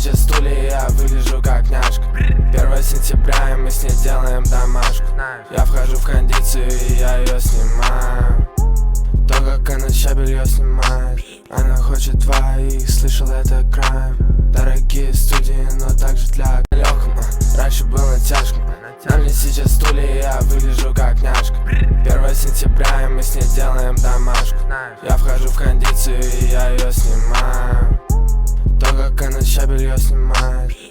сидя стулья, я выгляжу как няшка. 1 сентября, и мы с ней делаем домашку. Я вхожу в кондицию, и я ее снимаю. То, как она щабель ее снимает. Она хочет двоих, слышал, это крайм. Дорогие студии, но также для легком. Раньше было тяжко, на мне сейчас стулья, я выгляжу как няшка. 1 сентября, и мы с ней делаем домашку. Я вхожу в кондицию, и я ее снимаю. То, как она щабель ее снимает.